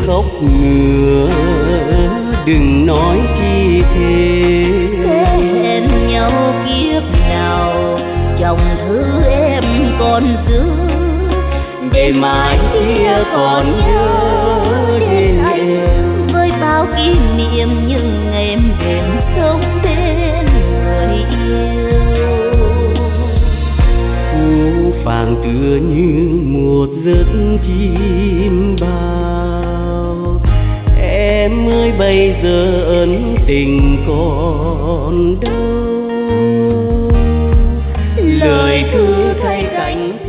khóc nữa, đừng nói chi thêm. Hẹn nhau kiếp nào chồng thứ em còn giữ, để mai kia còn nhớ đến em. với bao kỷ niệm những ngày em đêm sống bên người yêu. Phũ phàng tựa như một giấc chim bao, em ơi bây giờ ân tình còn đâu. Lời cứ thay cánh